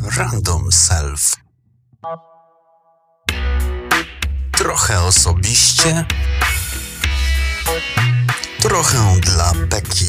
Random Self. Trochę osobiście, trochę dla beki.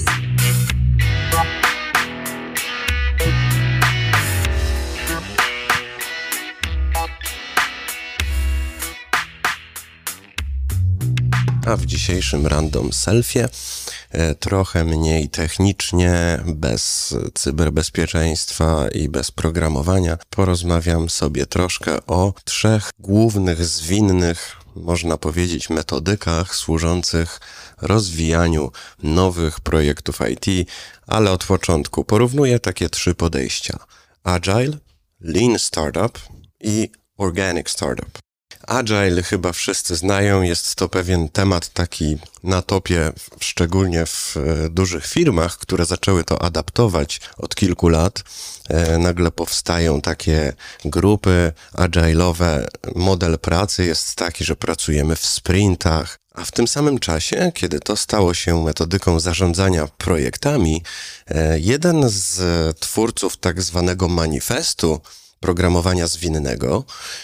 A w dzisiejszym Random Selfie trochę mniej technicznie, bez cyberbezpieczeństwa i bez programowania, porozmawiam sobie troszkę o 3 głównych, zwinnych, można powiedzieć, metodykach służących rozwijaniu nowych projektów IT, ale od początku porównuję takie 3 podejścia: Agile, Lean Startup i Organic Startup. Agile chyba wszyscy znają, jest to pewien temat taki na topie, szczególnie w dużych firmach, które zaczęły to adaptować od kilku lat. Nagle powstają takie grupy agile'owe. Model pracy jest taki, że pracujemy w sprintach, a w tym samym czasie, kiedy to stało się metodyką zarządzania projektami, jeden z twórców tak zwanego manifestu programowania zwinnego,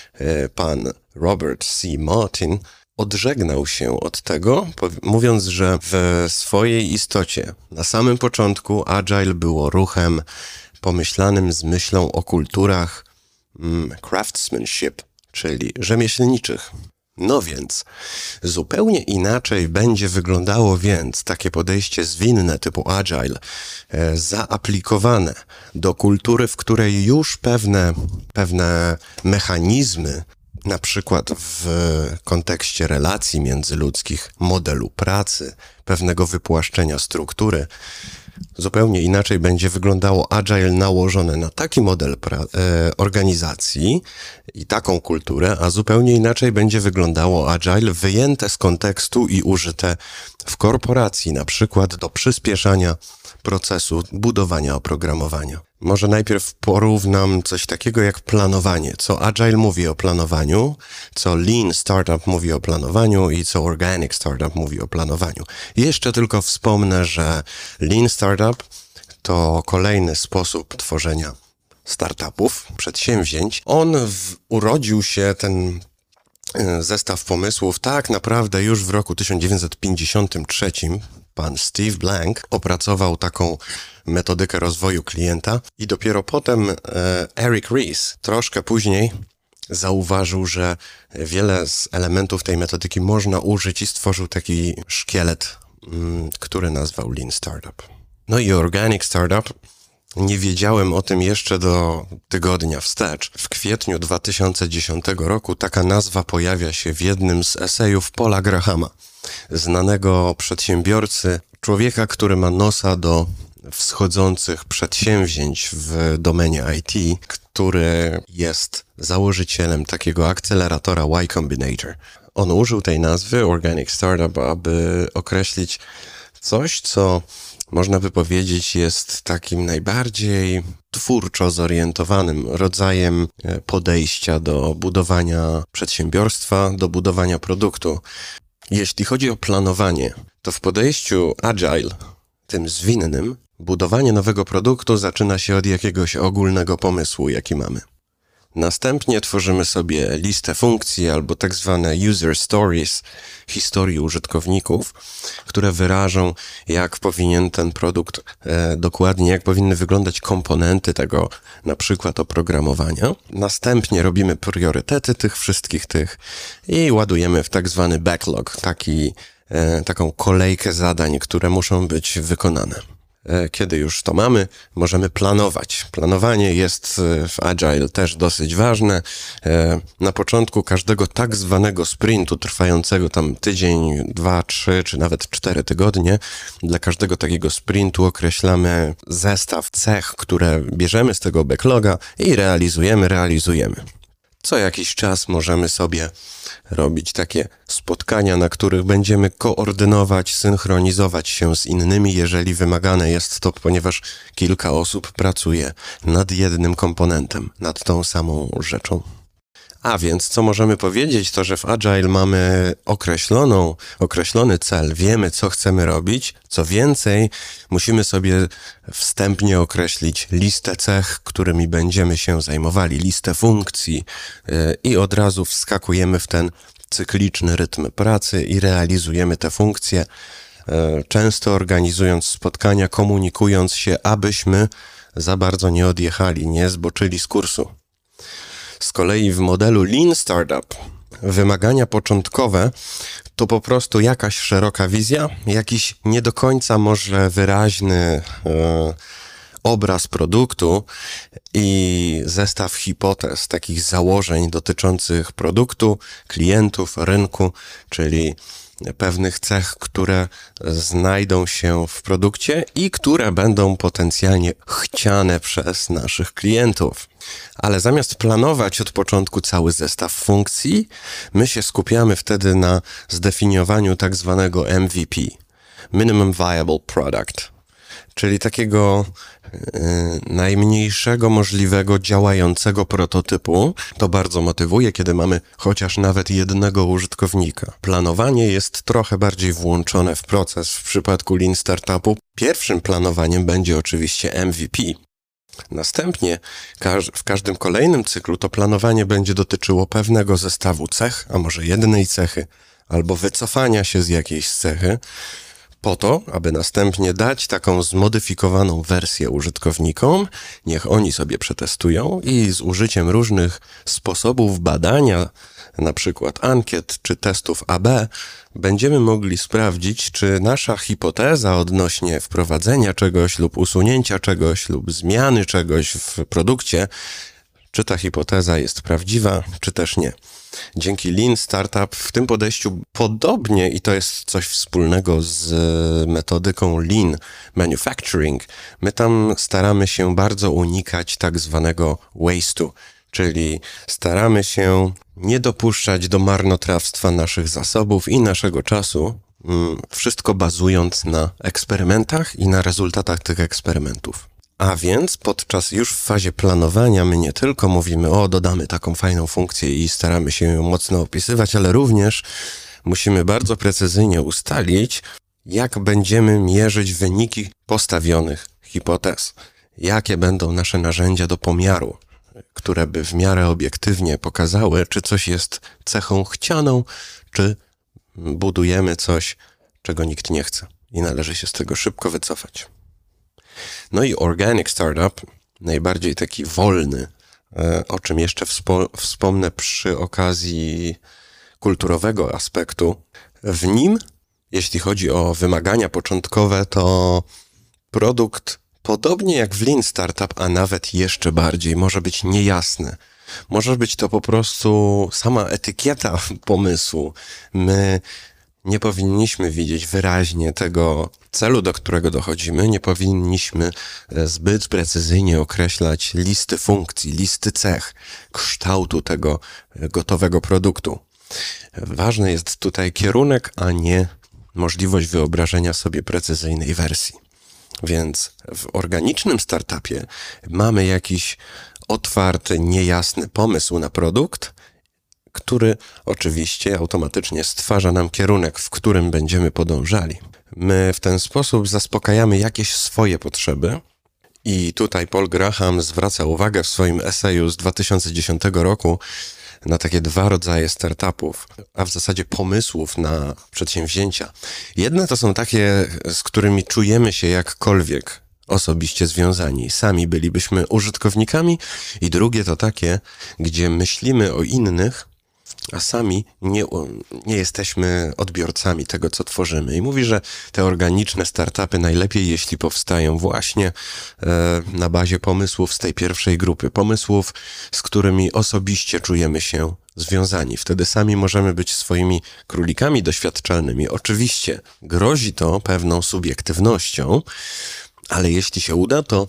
pan Robert C. Martin, odżegnał się od tego, mówiąc, że w swojej istocie na samym początku Agile było ruchem pomyślanym z myślą o kulturach craftsmanship, czyli rzemieślniczych. No więc, zupełnie inaczej będzie wyglądało więc takie podejście zwinne typu Agile, zaaplikowane do kultury, w której już pewne mechanizmy, na przykład w kontekście relacji międzyludzkich, modelu pracy, pewnego wypłaszczenia struktury, zupełnie inaczej będzie wyglądało Agile nałożone na taki model organizacji i taką kulturę, a zupełnie inaczej będzie wyglądało Agile wyjęte z kontekstu i użyte w korporacji, na przykład do przyspieszania procesu budowania oprogramowania. Może najpierw porównam coś takiego jak planowanie, co Agile mówi o planowaniu, co Lean Startup mówi o planowaniu i co Organic Startup mówi o planowaniu. Jeszcze tylko wspomnę, że Lean Startup to kolejny sposób tworzenia startupów, przedsięwzięć. Urodził się ten zestaw pomysłów tak naprawdę już w roku 1953. Pan Steve Blank opracował taką metodykę rozwoju klienta i dopiero potem Eric Ries, troszkę później, zauważył, że wiele z elementów tej metodyki można użyć i stworzył taki szkielet, który nazwał Lean Startup. No i Organic Startup, nie wiedziałem o tym jeszcze do tygodnia wstecz. W kwietniu 2010 roku taka nazwa pojawia się w jednym z esejów Paula Grahama, znanego przedsiębiorcy, człowieka, który ma nosa do wschodzących przedsięwzięć w domenie IT, który jest założycielem takiego akceleratora Y Combinator. On użył tej nazwy Organic Startup, aby określić coś, co można by powiedzieć jest takim najbardziej twórczo zorientowanym rodzajem podejścia do budowania przedsiębiorstwa, do budowania produktu. Jeśli chodzi o planowanie, to w podejściu Agile, tym zwinnym, budowanie nowego produktu zaczyna się od jakiegoś ogólnego pomysłu, jaki mamy. Następnie tworzymy sobie listę funkcji albo tak zwane user stories, historii użytkowników, które wyrażą, jak powinien ten produkt dokładnie, jak powinny wyglądać komponenty tego, na przykład oprogramowania. Następnie robimy priorytety tych wszystkich i ładujemy w tak zwany backlog, taką kolejkę zadań, które muszą być wykonane. Kiedy już to mamy, możemy planować. Planowanie jest w Agile też dosyć ważne. Na początku każdego tak zwanego sprintu trwającego tam tydzień, 2, 3 czy nawet 4 tygodnie, dla każdego takiego sprintu określamy zestaw cech, które bierzemy z tego backloga i realizujemy. Co jakiś czas możemy sobie robić takie spotkania, na których będziemy koordynować, synchronizować się z innymi, jeżeli wymagane jest to, ponieważ kilka osób pracuje nad jednym komponentem, nad tą samą rzeczą. A więc co możemy powiedzieć, to że w Agile mamy określony cel, wiemy co chcemy robić. Co więcej, musimy sobie wstępnie określić listę cech, którymi będziemy się zajmowali, listę funkcji i od razu wskakujemy w ten cykliczny rytm pracy i realizujemy te funkcje, często organizując spotkania, komunikując się, abyśmy za bardzo nie odjechali, nie zboczyli z kursu. Z kolei w modelu Lean Startup wymagania początkowe to po prostu jakaś szeroka wizja, jakiś nie do końca może wyraźny obraz produktu i zestaw hipotez, takich założeń dotyczących produktu, klientów, rynku, czyli pewnych cech, które znajdą się w produkcie i które będą potencjalnie chciane przez naszych klientów. Ale zamiast planować od początku cały zestaw funkcji, my się skupiamy wtedy na zdefiniowaniu tak zwanego MVP, Minimum Viable Product, czyli takiego najmniejszego możliwego działającego prototypu. To bardzo motywuje, kiedy mamy chociaż nawet jednego użytkownika. Planowanie jest trochę bardziej włączone w proces w przypadku Lean Startupu. Pierwszym planowaniem będzie oczywiście MVP. Następnie w każdym kolejnym cyklu to planowanie będzie dotyczyło pewnego zestawu cech, a może jednej cechy, albo wycofania się z jakiejś cechy, po to, aby następnie dać taką zmodyfikowaną wersję użytkownikom, niech oni sobie przetestują i z użyciem różnych sposobów badania, na przykład ankiet czy testów AB, będziemy mogli sprawdzić, czy nasza hipoteza odnośnie wprowadzenia czegoś lub usunięcia czegoś lub zmiany czegoś w produkcie, czy ta hipoteza jest prawdziwa, czy też nie. Dzięki Lean Startup w tym podejściu podobnie, i to jest coś wspólnego z metodyką Lean Manufacturing, my tam staramy się bardzo unikać tak zwanego waste'u, czyli staramy się nie dopuszczać do marnotrawstwa naszych zasobów i naszego czasu, wszystko bazując na eksperymentach i na rezultatach tych eksperymentów. A więc już w fazie planowania my nie tylko mówimy, dodamy taką fajną funkcję i staramy się ją mocno opisywać, ale również musimy bardzo precyzyjnie ustalić, jak będziemy mierzyć wyniki postawionych hipotez. Jakie będą nasze narzędzia do pomiaru, które by w miarę obiektywnie pokazały, czy coś jest cechą chcianą, czy budujemy coś, czego nikt nie chce i należy się z tego szybko wycofać. No i Organic Startup, najbardziej taki wolny, o czym jeszcze wspomnę przy okazji kulturowego aspektu. W nim, jeśli chodzi o wymagania początkowe, to produkt, podobnie jak w Lean Startup, a nawet jeszcze bardziej, może być niejasny. Może być to po prostu sama etykieta pomysłu. My nie powinniśmy widzieć wyraźnie tego celu, do którego dochodzimy. Nie powinniśmy zbyt precyzyjnie określać listy funkcji, listy cech, kształtu tego gotowego produktu. Ważny jest tutaj kierunek, a nie możliwość wyobrażenia sobie precyzyjnej wersji. Więc w organicznym startupie mamy jakiś otwarty, niejasny pomysł na produkt, który oczywiście automatycznie stwarza nam kierunek, w którym będziemy podążali. My w ten sposób zaspokajamy jakieś swoje potrzeby i tutaj Paul Graham zwraca uwagę w swoim eseju z 2010 roku na takie dwa rodzaje startupów, a w zasadzie pomysłów na przedsięwzięcia. Jedne to są takie, z którymi czujemy się jakkolwiek osobiście związani. Sami bylibyśmy użytkownikami, i drugie to takie, gdzie myślimy o innych, a sami nie jesteśmy odbiorcami tego, co tworzymy. I mówi, że te organiczne startupy najlepiej, jeśli powstają właśnie na bazie pomysłów z tej pierwszej grupy. Pomysłów, z którymi osobiście czujemy się związani. Wtedy sami możemy być swoimi królikami doświadczalnymi. Oczywiście grozi to pewną subiektywnością, ale jeśli się uda, to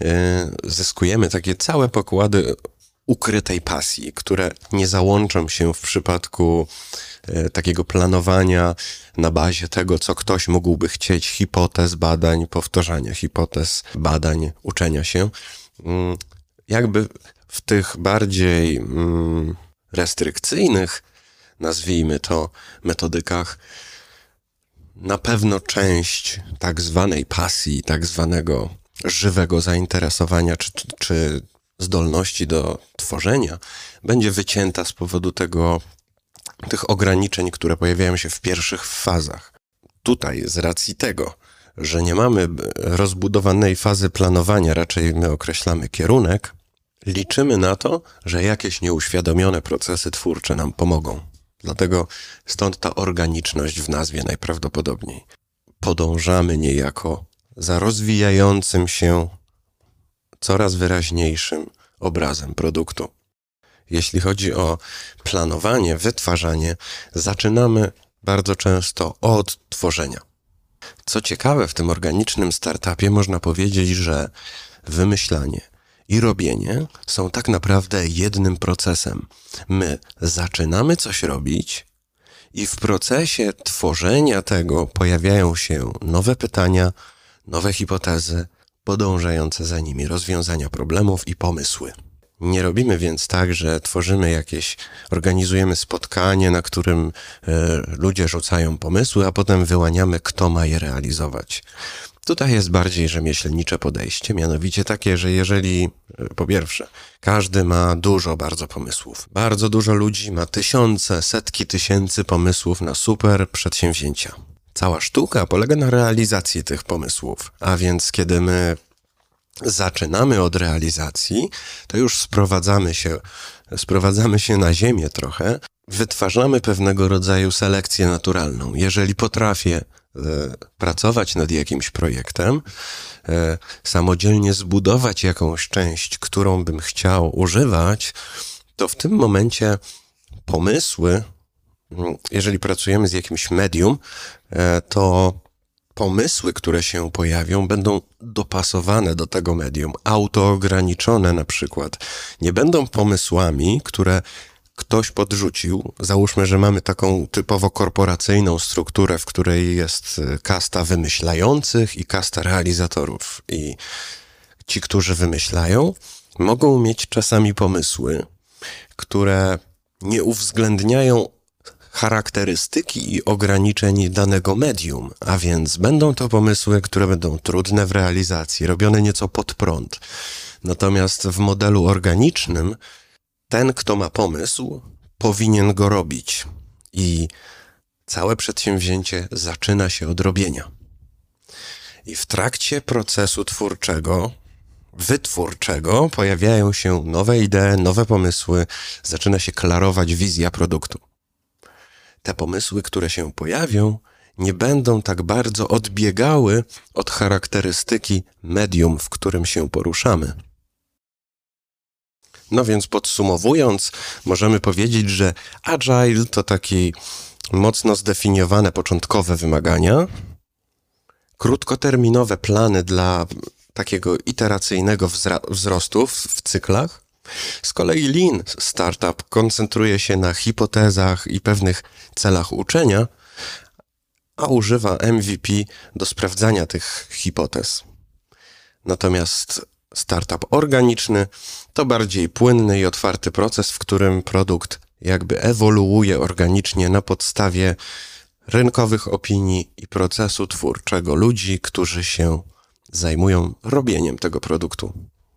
zyskujemy takie całe pokłady ukrytej pasji, które nie załączą się w przypadku takiego planowania na bazie tego, co ktoś mógłby chcieć, hipotez, badań, powtarzania hipotez, badań, uczenia się. Jakby w tych bardziej restrykcyjnych, nazwijmy to, metodykach, na pewno część tak zwanej pasji, tak zwanego żywego zainteresowania czy zdolności do tworzenia będzie wycięta z powodu tych ograniczeń, które pojawiają się w pierwszych fazach. Tutaj z racji tego, że nie mamy rozbudowanej fazy planowania, raczej my określamy kierunek, liczymy na to, że jakieś nieuświadomione procesy twórcze nam pomogą. Dlatego stąd ta organiczność w nazwie najprawdopodobniej. Podążamy niejako za rozwijającym się, coraz wyraźniejszym obrazem produktu. Jeśli chodzi o planowanie, wytwarzanie, zaczynamy bardzo często od tworzenia. Co ciekawe, w tym organicznym startupie można powiedzieć, że wymyślanie i robienie są tak naprawdę jednym procesem. My zaczynamy coś robić i w procesie tworzenia tego pojawiają się nowe pytania, nowe hipotezy, podążające za nimi rozwiązania problemów i pomysły. Nie robimy więc tak, że organizujemy spotkanie, na którym ludzie rzucają pomysły, a potem wyłaniamy, kto ma je realizować. Tutaj jest bardziej rzemieślnicze podejście, mianowicie takie, że jeżeli, po pierwsze, każdy ma bardzo pomysłów. Bardzo dużo ludzi ma tysiące, setki tysięcy pomysłów na super przedsięwzięcia. Cała sztuka polega na realizacji tych pomysłów, a więc kiedy my zaczynamy od realizacji, to już sprowadzamy się na ziemię trochę, wytwarzamy pewnego rodzaju selekcję naturalną. Jeżeli potrafię pracować nad jakimś projektem, samodzielnie zbudować jakąś część, którą bym chciał używać, to w tym momencie pomysły, jeżeli pracujemy z jakimś medium, to pomysły, które się pojawią, będą dopasowane do tego medium, autoograniczone na przykład. Nie będą pomysłami, które ktoś podrzucił. Załóżmy, że mamy taką typowo korporacyjną strukturę, w której jest kasta wymyślających i kasta realizatorów. I ci, którzy wymyślają, mogą mieć czasami pomysły, które nie uwzględniają charakterystyki i ograniczeń danego medium, a więc będą to pomysły, które będą trudne w realizacji, robione nieco pod prąd. Natomiast w modelu organicznym ten, kto ma pomysł, powinien go robić i całe przedsięwzięcie zaczyna się od robienia. I w trakcie procesu wytwórczego pojawiają się nowe idee, nowe pomysły, zaczyna się klarować wizja produktu. Te pomysły, które się pojawią, nie będą tak bardzo odbiegały od charakterystyki medium, w którym się poruszamy. No więc podsumowując, możemy powiedzieć, że Agile to takie mocno zdefiniowane początkowe wymagania, krótkoterminowe plany dla takiego iteracyjnego wzrostu w cyklach. Z kolei Lean Startup koncentruje się na hipotezach i pewnych celach uczenia, a używa MVP do sprawdzania tych hipotez. Natomiast startup organiczny to bardziej płynny i otwarty proces, w którym produkt jakby ewoluuje organicznie na podstawie rynkowych opinii i procesu twórczego ludzi, którzy się zajmują robieniem tego produktu.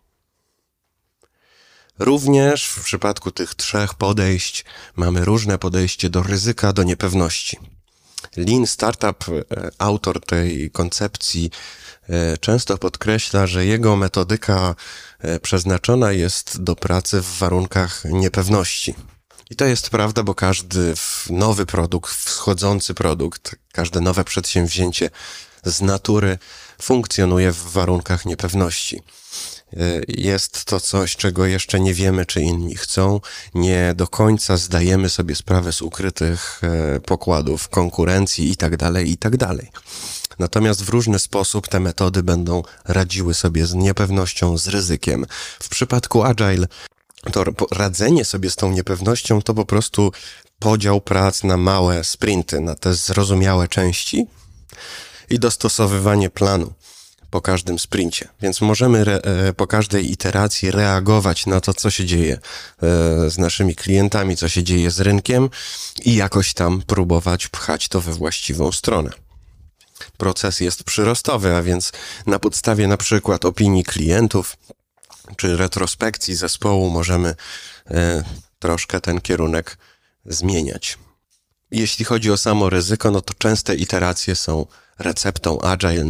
Również w przypadku tych trzech podejść mamy różne podejście do ryzyka, do niepewności. Lean Startup, autor tej koncepcji, często podkreśla, że jego metodyka przeznaczona jest do pracy w warunkach niepewności. I to jest prawda, bo każdy nowy produkt, wschodzący produkt, każde nowe przedsięwzięcie z natury funkcjonuje w warunkach niepewności. Jest to coś, czego jeszcze nie wiemy, czy inni chcą. Nie do końca zdajemy sobie sprawę z ukrytych pokładów, konkurencji itd., itd. Natomiast w różny sposób te metody będą radziły sobie z niepewnością, z ryzykiem. W przypadku Agile to radzenie sobie z tą niepewnością to po prostu podział prac na małe sprinty, na te zrozumiałe części i dostosowywanie planu. po każdym sprincie. Więc możemy po każdej iteracji reagować na to, co się dzieje z naszymi klientami, co się dzieje z rynkiem i jakoś tam próbować pchać to we właściwą stronę. Proces jest przyrostowy, a więc na podstawie na przykład opinii klientów czy retrospekcji zespołu możemy troszkę ten kierunek zmieniać. Jeśli chodzi o samo ryzyko, no to częste iteracje są receptą Agile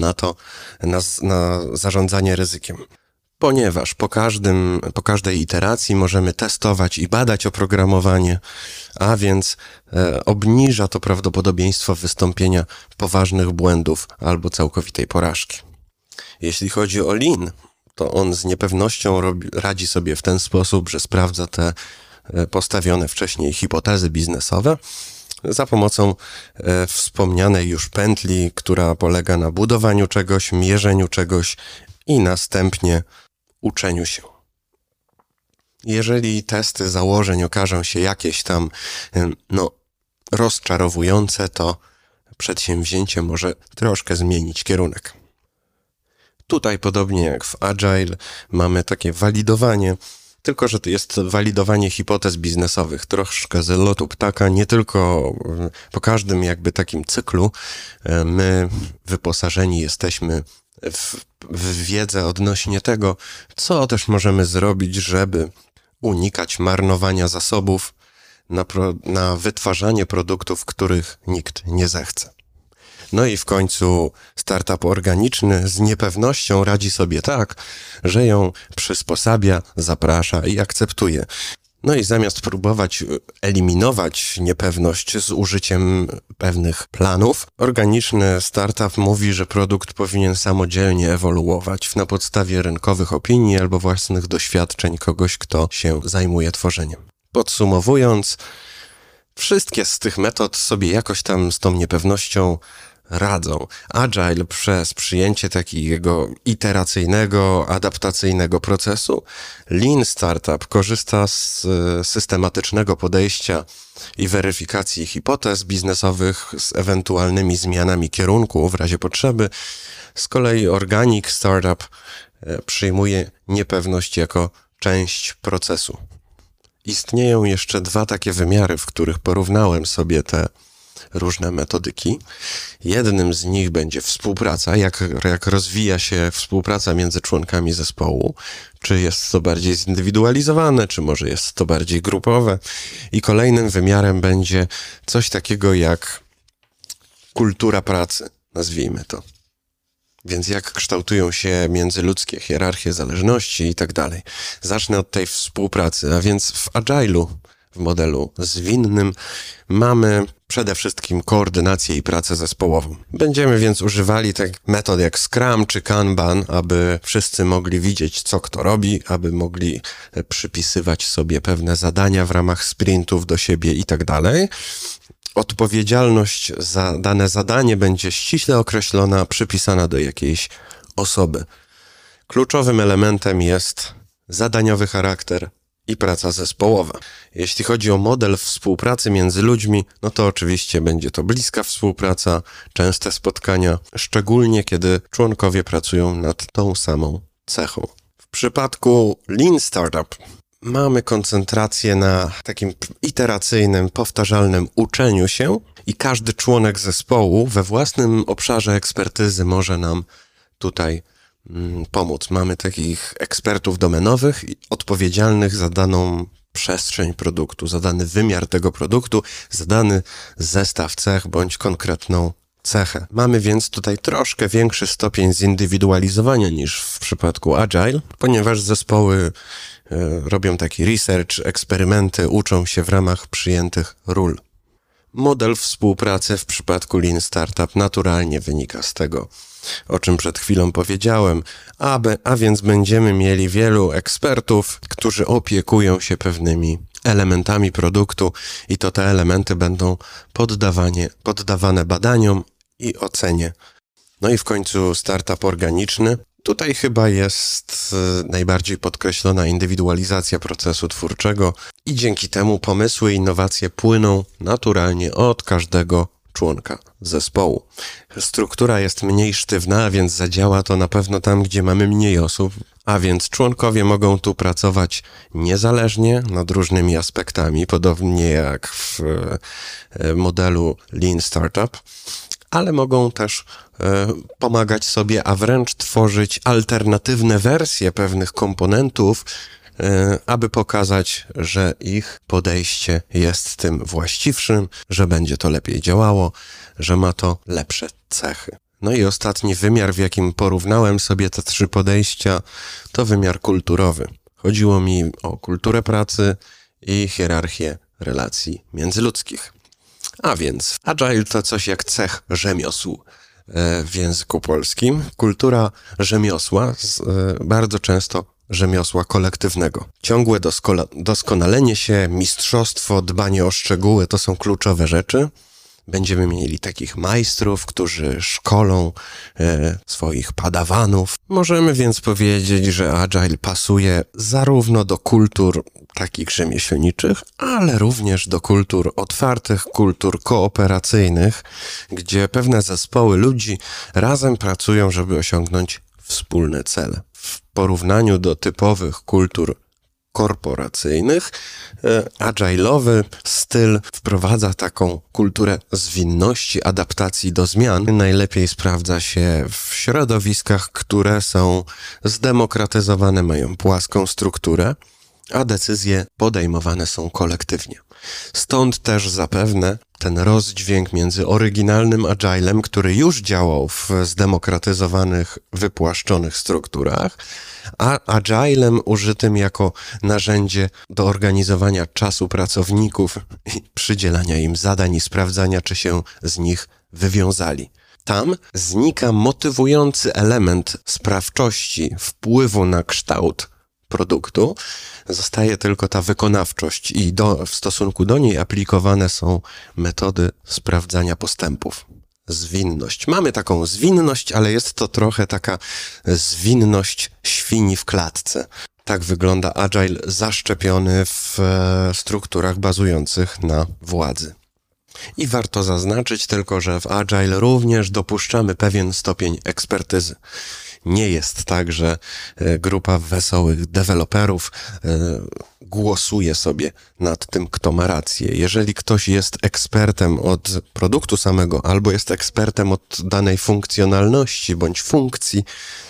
na zarządzanie ryzykiem. Ponieważ po każdej iteracji możemy testować i badać oprogramowanie, a więc obniża to prawdopodobieństwo wystąpienia poważnych błędów albo całkowitej porażki. Jeśli chodzi o Lean, to on z niepewnością radzi sobie w ten sposób, że sprawdza te postawione wcześniej hipotezy biznesowe za pomocą wspomnianej już pętli, która polega na budowaniu czegoś, mierzeniu czegoś i następnie uczeniu się. Jeżeli testy założeń okażą się jakieś tam rozczarowujące, to przedsięwzięcie może troszkę zmienić kierunek. Tutaj podobnie jak w Agile mamy takie walidowanie, tylko że to jest walidowanie hipotez biznesowych, troszkę z lotu ptaka, nie tylko po każdym jakby takim cyklu my wyposażeni jesteśmy w wiedzę odnośnie tego, co też możemy zrobić, żeby unikać marnowania zasobów na wytwarzanie produktów, których nikt nie zechce. No i w końcu startup organiczny z niepewnością radzi sobie tak, że ją przysposabia, zaprasza i akceptuje. No i zamiast próbować eliminować niepewność z użyciem pewnych planów, organiczny startup mówi, że produkt powinien samodzielnie ewoluować na podstawie rynkowych opinii albo własnych doświadczeń kogoś, kto się zajmuje tworzeniem. Podsumowując, wszystkie z tych metod sobie jakoś tam z tą niepewnością radzą. Agile przez przyjęcie takiego iteracyjnego, adaptacyjnego procesu. Lean Startup korzysta z systematycznego podejścia i weryfikacji hipotez biznesowych z ewentualnymi zmianami kierunku w razie potrzeby. Z kolei Organic Startup przyjmuje niepewność jako część procesu. Istnieją jeszcze dwa takie wymiary, w których porównałem sobie te różne metodyki. Jednym z nich będzie współpraca, jak rozwija się współpraca między członkami zespołu, czy jest to bardziej zindywidualizowane, czy może jest to bardziej grupowe. I kolejnym wymiarem będzie coś takiego jak kultura pracy, nazwijmy to. Więc jak kształtują się międzyludzkie hierarchie zależności i tak dalej. Zacznę od tej współpracy, a więc w Agile'u, w modelu zwinnym, mamy przede wszystkim koordynację i pracę zespołową. Będziemy więc używali tak metod jak Scrum czy Kanban, aby wszyscy mogli widzieć, co kto robi, aby mogli przypisywać sobie pewne zadania w ramach sprintów do siebie i tak dalej. Odpowiedzialność za dane zadanie będzie ściśle określona, przypisana do jakiejś osoby. Kluczowym elementem jest zadaniowy charakter i praca zespołowa. Jeśli chodzi o model współpracy między ludźmi, no to oczywiście będzie to bliska współpraca, częste spotkania, szczególnie kiedy członkowie pracują nad tą samą cechą. W przypadku Lean Startup mamy koncentrację na takim iteracyjnym, powtarzalnym uczeniu się i każdy członek zespołu we własnym obszarze ekspertyzy może nam tutaj pomóc. Mamy takich ekspertów domenowych odpowiedzialnych za daną przestrzeń produktu, za dany wymiar tego produktu, za dany zestaw cech bądź konkretną cechę. Mamy więc tutaj troszkę większy stopień zindywidualizowania niż w przypadku Agile, ponieważ zespoły robią taki research, eksperymenty, uczą się w ramach przyjętych ról. Model współpracy w przypadku Lean Startup naturalnie wynika z tego, o czym przed chwilą powiedziałem, a więc będziemy mieli wielu ekspertów, którzy opiekują się pewnymi elementami produktu i to te elementy będą poddawane badaniom i ocenie. No i w końcu startup organiczny. Tutaj chyba jest najbardziej podkreślona indywidualizacja procesu twórczego i dzięki temu pomysły i innowacje płyną naturalnie od każdego członka zespołu. Struktura jest mniej sztywna, a więc zadziała to na pewno tam, gdzie mamy mniej osób, a więc członkowie mogą tu pracować niezależnie nad różnymi aspektami, podobnie jak w modelu Lean Startup, ale mogą też pomagać sobie, a wręcz tworzyć alternatywne wersje pewnych komponentów, aby pokazać, że ich podejście jest tym właściwszym, że będzie to lepiej działało, że ma to lepsze cechy. No i ostatni wymiar, w jakim porównałem sobie te 3 podejścia, to wymiar kulturowy. Chodziło mi o kulturę pracy i hierarchię relacji międzyludzkich. A więc Agile to coś jak cech rzemiosł w języku polskim. Kultura rzemiosła, bardzo często rzemiosła kolektywnego. Ciągłe doskonalenie się, mistrzostwo, dbanie o szczegóły to są kluczowe rzeczy. Będziemy mieli takich majstrów, którzy szkolą swoich padawanów. Możemy więc powiedzieć, że Agile pasuje zarówno do kultur takich rzemieślniczych, ale również do kultur otwartych, kultur kooperacyjnych, gdzie pewne zespoły ludzi razem pracują, żeby osiągnąć wspólne cele. W porównaniu do typowych kultur korporacyjnych, agile'owy styl wprowadza taką kulturę zwinności, adaptacji do zmian. Najlepiej sprawdza się w środowiskach, które są zdemokratyzowane, mają płaską strukturę, a decyzje podejmowane są kolektywnie. Stąd też zapewne ten rozdźwięk między oryginalnym agilem, który już działał w zdemokratyzowanych, wypłaszczonych strukturach, a agilem użytym jako narzędzie do organizowania czasu pracowników i przydzielania im zadań i sprawdzania, czy się z nich wywiązali. Tam znika motywujący element sprawczości, wpływu na kształt produktu, zostaje tylko ta wykonawczość i w stosunku do niej aplikowane są metody sprawdzania postępów. Zwinność. Mamy taką zwinność, ale jest to trochę taka zwinność świni w klatce. Tak wygląda agile zaszczepiony w strukturach bazujących na władzy. I warto zaznaczyć tylko, że w agile również dopuszczamy pewien stopień ekspertyzy. Nie jest tak, że grupa wesołych deweloperów głosuje sobie nad tym, kto ma rację. Jeżeli ktoś jest ekspertem od produktu samego albo jest ekspertem od danej funkcjonalności bądź funkcji,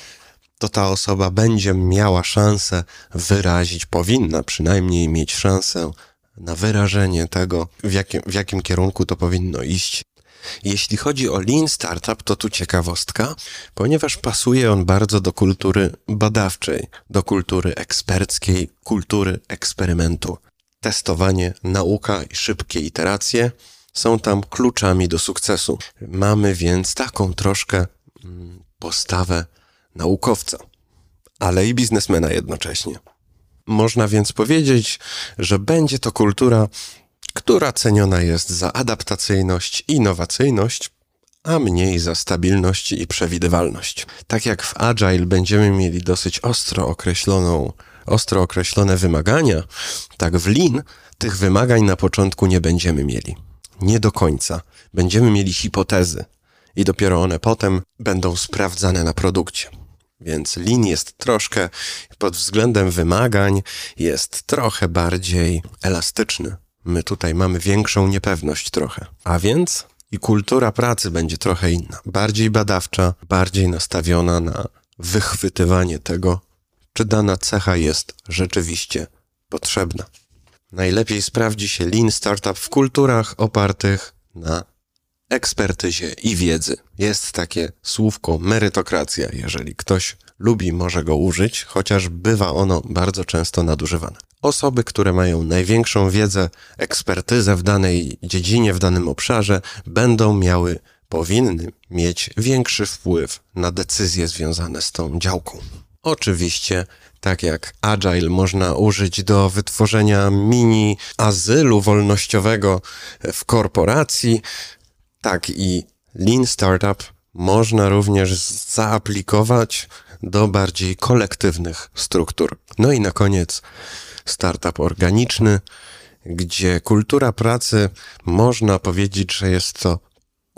to ta osoba będzie miała szansę wyrazić, powinna przynajmniej mieć szansę na wyrażenie tego, w jakim kierunku to powinno iść. Jeśli chodzi o Lean Startup, to tu ciekawostka, ponieważ pasuje on bardzo do kultury badawczej, do kultury eksperckiej, kultury eksperymentu. Testowanie, nauka i szybkie iteracje są tam kluczami do sukcesu. Mamy więc taką troszkę postawę naukowca, ale i biznesmena jednocześnie. Można więc powiedzieć, że będzie to kultura, która ceniona jest za adaptacyjność, innowacyjność, a mniej za stabilność i przewidywalność. Tak jak w Agile będziemy mieli dosyć ostro określone wymagania, tak w Lean tych wymagań na początku nie będziemy mieli. Nie do końca. Będziemy mieli hipotezy i dopiero one potem będą sprawdzane na produkcie. Więc Lean jest troszkę pod względem wymagań, jest trochę bardziej elastyczny. My tutaj mamy większą niepewność trochę. A więc i kultura pracy będzie trochę inna. Bardziej badawcza, bardziej nastawiona na wychwytywanie tego, czy dana cecha jest rzeczywiście potrzebna. Najlepiej sprawdzi się Lean Startup w kulturach opartych na ekspertyzie i wiedzy. Jest takie słówko merytokracja. Jeżeli ktoś lubi, może go użyć, chociaż bywa ono bardzo często nadużywane. Osoby, które mają największą wiedzę, ekspertyzę w danej dziedzinie, w danym obszarze, powinny mieć większy wpływ na decyzje związane z tą działką. Oczywiście, tak jak Agile można użyć do wytworzenia mini azylu wolnościowego w korporacji, tak i Lean Startup można również zaaplikować do bardziej kolektywnych struktur. No i na koniec startup organiczny, gdzie kultura pracy można powiedzieć, że jest to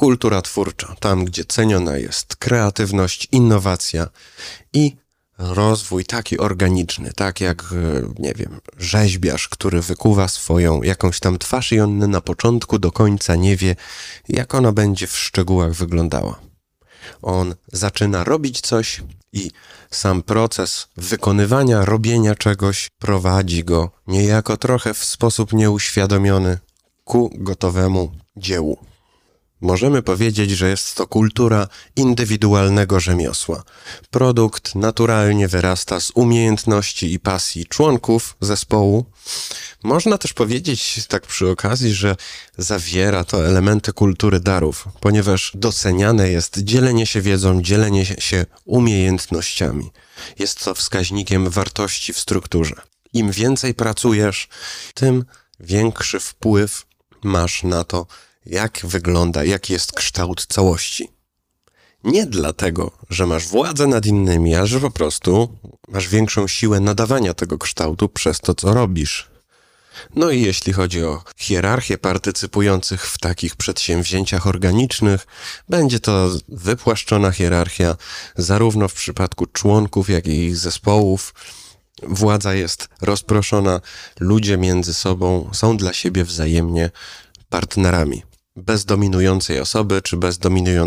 kultura twórcza, tam gdzie ceniona jest kreatywność, innowacja i rozwój taki organiczny, tak jak, nie wiem, rzeźbiarz, który wykuwa swoją jakąś tam twarz i on na początku do końca nie wie, jak ona będzie w szczegółach wyglądała. On zaczyna robić coś i sam proces wykonywania, robienia czegoś prowadzi go niejako trochę w sposób nieuświadomiony ku gotowemu dziełu. Możemy powiedzieć, że jest to kultura indywidualnego rzemiosła. Produkt naturalnie wyrasta z umiejętności i pasji członków zespołu. Można też powiedzieć tak przy okazji, że zawiera to elementy kultury darów, ponieważ doceniane jest dzielenie się wiedzą, dzielenie się umiejętnościami. Jest to wskaźnikiem wartości w strukturze. Im więcej pracujesz, tym większy wpływ masz na to, jak wygląda, jaki jest kształt całości. Nie dlatego, że masz władzę nad innymi, a że po prostu masz większą siłę nadawania tego kształtu przez to, co robisz. No i jeśli chodzi o hierarchię partycypujących w takich przedsięwzięciach organicznych, będzie to wypłaszczona hierarchia zarówno w przypadku członków, jak i ich zespołów. Władza jest rozproszona, ludzie między sobą są dla siebie wzajemnie partnerami. Bez dominującej osoby, czy bez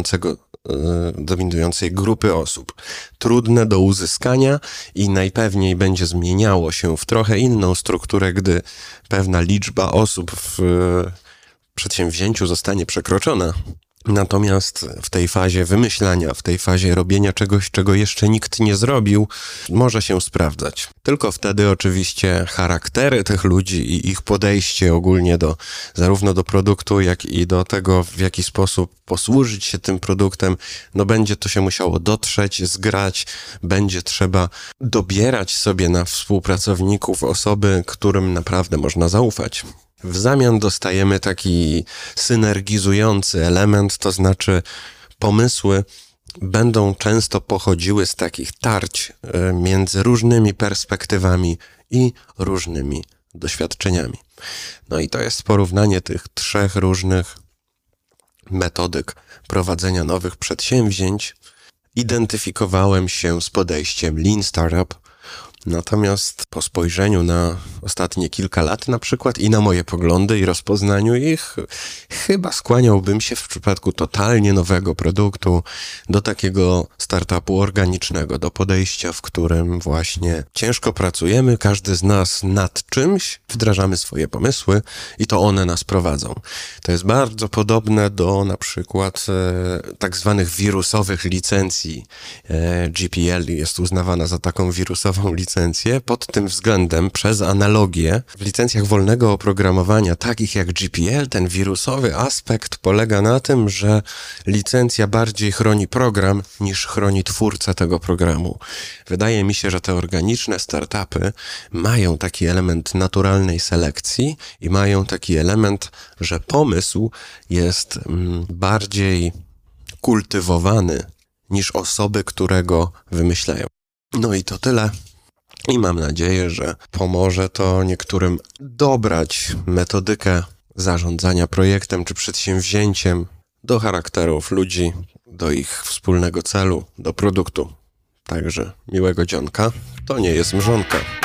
dominującej grupy osób. Trudne do uzyskania i najpewniej będzie zmieniało się w trochę inną strukturę, gdy pewna liczba osób w przedsięwzięciu zostanie przekroczona. Natomiast w tej fazie wymyślania, w tej fazie robienia czegoś, czego jeszcze nikt nie zrobił, może się sprawdzać. Tylko wtedy oczywiście charaktery tych ludzi i ich podejście ogólnie zarówno do produktu, jak i do tego, w jaki sposób posłużyć się tym produktem, będzie to się musiało dotrzeć, zgrać, będzie trzeba dobierać sobie na współpracowników osoby, którym naprawdę można zaufać. W zamian dostajemy taki synergizujący element, to znaczy pomysły będą często pochodziły z takich tarć między różnymi perspektywami i różnymi doświadczeniami. No i to jest porównanie tych trzech różnych metodyk prowadzenia nowych przedsięwzięć. Identyfikowałem się z podejściem Lean Startup. Natomiast po spojrzeniu na ostatnie kilka lat na przykład i na moje poglądy i rozpoznaniu ich, chyba skłaniałbym się w przypadku totalnie nowego produktu do takiego startupu organicznego, do podejścia, w którym właśnie ciężko pracujemy, każdy z nas nad czymś, wdrażamy swoje pomysły i to one nas prowadzą. To jest bardzo podobne do na przykład tak zwanych wirusowych licencji. GPL jest uznawana za taką wirusową licencję. Pod tym względem, przez analogię, w licencjach wolnego oprogramowania, takich jak GPL, ten wirusowy aspekt polega na tym, że licencja bardziej chroni program, niż chroni twórcę tego programu. Wydaje mi się, że te organiczne startupy mają taki element naturalnej selekcji i mają taki element, że pomysł jest bardziej kultywowany niż osoby, które go wymyślają. No i to tyle. I mam nadzieję, że pomoże to niektórym dobrać metodykę zarządzania projektem czy przedsięwzięciem do charakterów ludzi, do ich wspólnego celu, do produktu. Także miłego dzionka, to nie jest mrzonka.